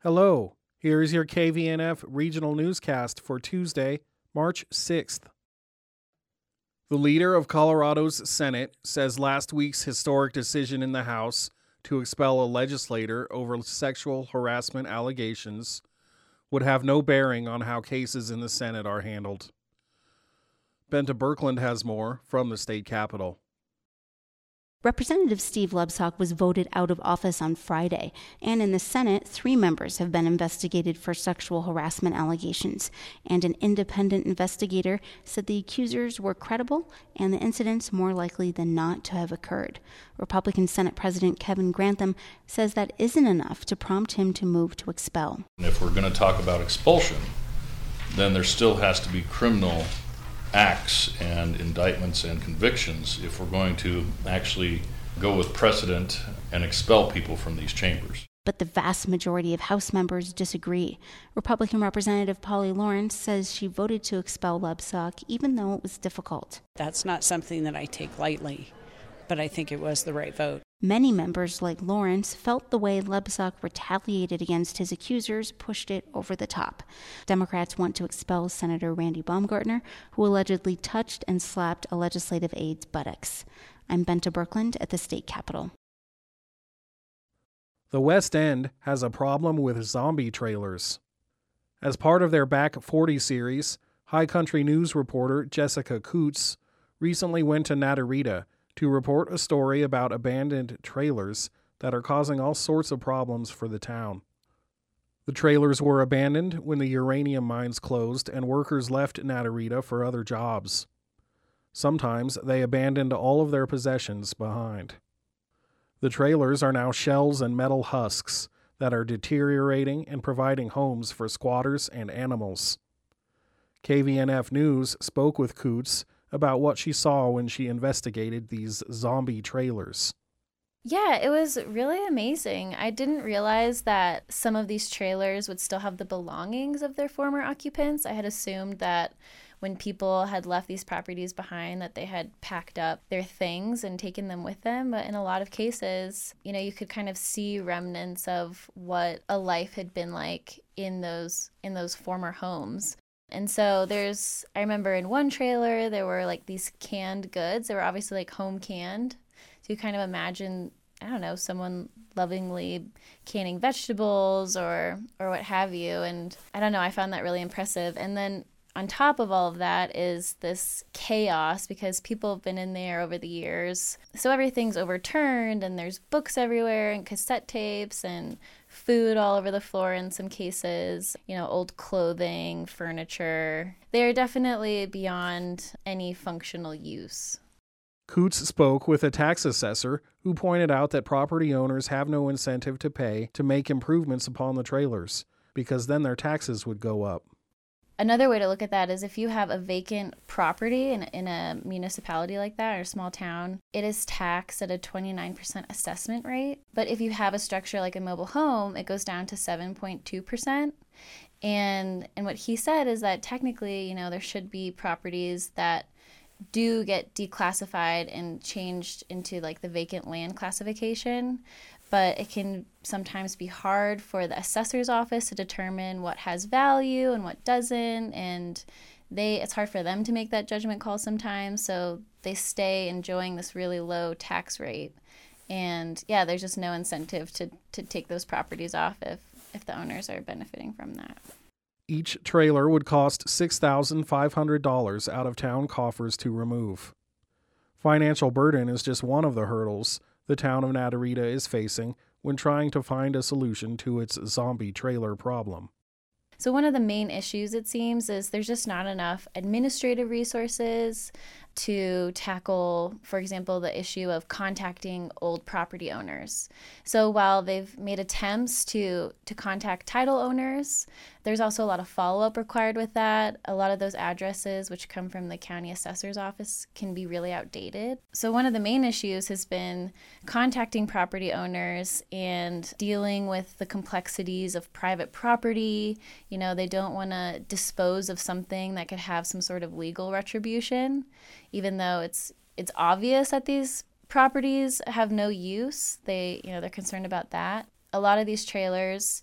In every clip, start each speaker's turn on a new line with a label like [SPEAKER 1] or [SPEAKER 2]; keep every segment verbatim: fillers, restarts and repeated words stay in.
[SPEAKER 1] Hello, here is your K V N F regional newscast for Tuesday, March sixth. The leader of Colorado's Senate says last week's historic decision in the House to expel a legislator over sexual harassment allegations would have no bearing on how cases in the Senate are handled. Benta Birkeland has more from the state capitol.
[SPEAKER 2] Representative Steve Lebsock was voted out of office on Friday, and in the Senate, three members have been investigated for sexual harassment allegations, and an independent investigator said the accusers were credible and the incidents more likely than not to have occurred. Republican Senate President Kevin Grantham says that isn't enough to prompt him to move to expel.
[SPEAKER 3] If we're going to talk about expulsion, then there still has to be criminal acts and indictments and convictions if we're going to actually go with precedent and expel people from these chambers.
[SPEAKER 2] But the vast majority of House members disagree. Republican Representative Polly Lawrence says she voted to expel Lebsock even though it was difficult.
[SPEAKER 4] That's not something that I take lightly, but I think it was the right vote.
[SPEAKER 2] Many members, like Lawrence, felt the way Lebsock retaliated against his accusers pushed it over the top. Democrats want to expel Senator Randy Baumgartner, who allegedly touched and slapped a legislative aide's buttocks. I'm Benta Birkeland at the state capitol.
[SPEAKER 1] The West End has a problem with zombie trailers. As part of their Back forty series, High Country News reporter Jessica Coots recently went to Natarita to report a story about abandoned trailers that are causing all sorts of problems for the town. The trailers were abandoned when the uranium mines closed and workers left Natarita for other jobs. Sometimes they abandoned all of their possessions behind. The trailers are now shells and metal husks that are deteriorating and providing homes for squatters and animals. K V N F News spoke with Coots about what she saw when she investigated these zombie trailers.
[SPEAKER 5] Yeah, it was really amazing. I didn't realize that some of these trailers would still have the belongings of their former occupants. I had assumed that when people had left these properties behind that they had packed up their things and taken them with them. But in a lot of cases, you know, you could kind of see remnants of what a life had been like in those in those former homes. And so there's, I remember in one trailer, there were like these canned goods. They were obviously like home canned. So you kind of imagine, I don't know, someone lovingly canning vegetables or, or what have you. And I don't know, I found that really impressive. And then on top of all of that is this chaos because people have been in there over the years. So everything's overturned and there's books everywhere and cassette tapes and food all over the floor in some cases, you know, old clothing, furniture. They're definitely beyond any functional use.
[SPEAKER 1] Coots spoke with a tax assessor who pointed out that property owners have no incentive to pay to make improvements upon the trailers because then their taxes would go up.
[SPEAKER 5] Another way to look at that is if you have a vacant property in, in a municipality like that or a small town, it is taxed at a twenty-nine percent assessment rate. But if you have a structure like a mobile home, it goes down to seven point two percent. And and what he said is that technically, you know, there should be properties that do get declassified and changed into like the vacant land classification. But it can sometimes be hard for the assessor's office to determine what has value and what doesn't, and they it's hard for them to make that judgment call sometimes, so they stay enjoying this really low tax rate. And yeah, there's just no incentive to, to take those properties off if, if the owners are benefiting from that.
[SPEAKER 1] Each trailer would cost six thousand five hundred dollars out of town coffers to remove. Financial burden is just one of the hurdles the town of Natarita is facing when trying to find a solution to its zombie trailer problem.
[SPEAKER 5] So one of the main issues, it seems, is there's just not enough administrative resources to tackle, for example, the issue of contacting old property owners. So while they've made attempts to, to contact title owners, there's also a lot of follow-up required with that. A lot of those addresses, which come from the county assessor's office, can be really outdated. So one of the main issues has been contacting property owners and dealing with the complexities of private property. You know, they don't want to dispose of something that could have some sort of legal retribution, even though it's it's obvious that these properties have no use. They, you know, they're concerned about that. A lot of these trailers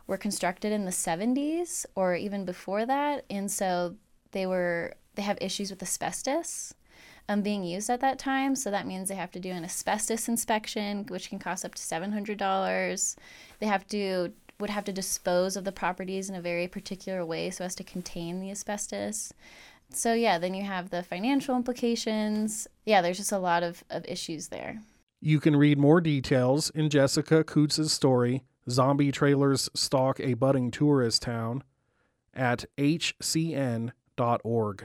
[SPEAKER 5] were constructed in the seventies or even before that, and so they were they have issues with asbestos um, being used at that time. So that means they have to do an asbestos inspection, which can cost up to seven hundred dollars. They have to would have to dispose of the properties in a very particular way so as to contain the asbestos. So yeah, then you have the financial implications. Yeah, there's just a lot of, of issues there.
[SPEAKER 1] You can read more details in Jessica Coots' story, Zombie Trailers Stalk a Budding Tourist Town, at h c n dot org.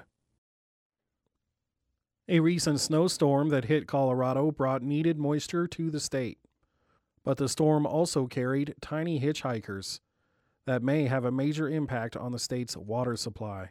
[SPEAKER 1] A recent snowstorm that hit Colorado brought needed moisture to the state. But the storm also carried tiny hitchhikers that may have a major impact on the state's water supply.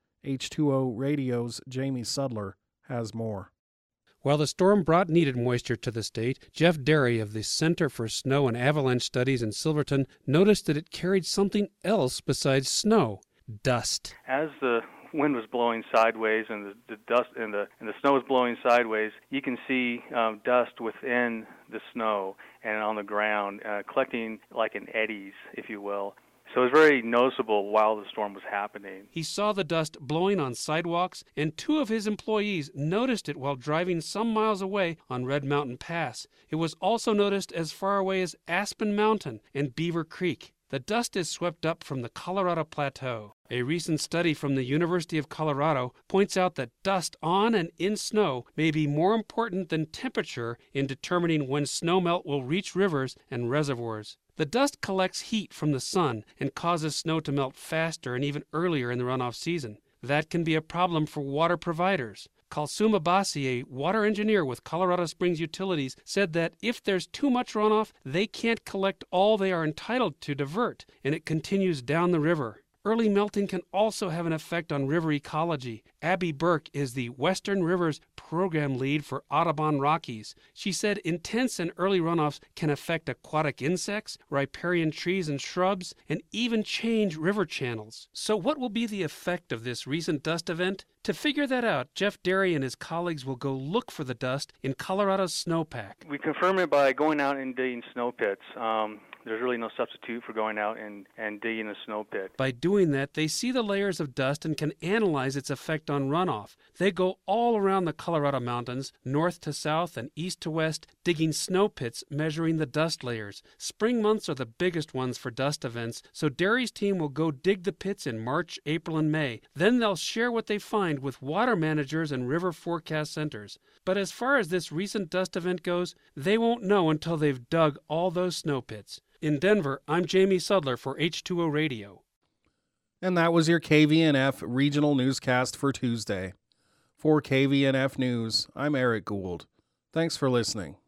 [SPEAKER 1] H two O Radio's Jamie Sudler has more.
[SPEAKER 6] While the storm brought needed moisture to the state, Jeff Derry of the Center for Snow and Avalanche Studies in Silverton noticed that it carried something else besides snow: dust.
[SPEAKER 7] As the wind was blowing sideways and the, the dust and the and the snow was blowing sideways, you can see um, dust within the snow and on the ground, uh, collecting like in eddies, if you will. So it was very noticeable while the storm was happening.
[SPEAKER 6] He saw the dust blowing on sidewalks, and two of his employees noticed it while driving some miles away on Red Mountain Pass. It was also noticed as far away as Aspen Mountain and Beaver Creek. The dust is swept up from the Colorado Plateau. A recent study from the University of Colorado points out that dust on and in snow may be more important than temperature in determining when snowmelt will reach rivers and reservoirs. The dust collects heat from the sun and causes snow to melt faster and even earlier in the runoff season. That can be a problem for water providers. Kalsum Abbasi, a water engineer with Colorado Springs Utilities, said that if there's too much runoff, they can't collect all they are entitled to divert, and it continues down the river. Early melting can also have an effect on river ecology. Abby Burke is the Western Rivers program lead for Audubon Rockies. She said intense and early runoffs can affect aquatic insects, riparian trees and shrubs, and even change river channels. So what will be the effect of this recent dust event? To figure that out, Jeff Derry and his colleagues will go look for the dust in Colorado's snowpack.
[SPEAKER 7] We confirm it by going out and digging snow pits. Um, there's really no substitute for going out and, and digging a snow pit.
[SPEAKER 6] By doing that, they see the layers of dust and can analyze its effect on runoff. They go all around the Colorado mountains, north to south and east to west, digging snow pits, measuring the dust layers. Spring months are the biggest ones for dust events, so Derry's team will go dig the pits in March, April, and May. Then they'll share what they find with water managers and river forecast centers. But as far as this recent dust event goes, they won't know until they've dug all those snow pits. In Denver, I'm Jamie Sudler for H two O Radio.
[SPEAKER 1] And that was your K V N F regional newscast for Tuesday. For K V N F News, I'm Eric Gould. Thanks for listening.